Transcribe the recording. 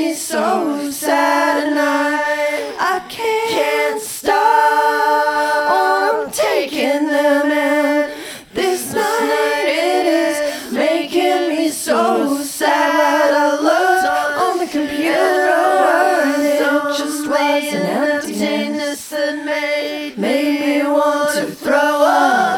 me so sad, and I can't stop. Oh, I'm taking them, and this night it is making me so sad. I looked on the computer and it just wasn't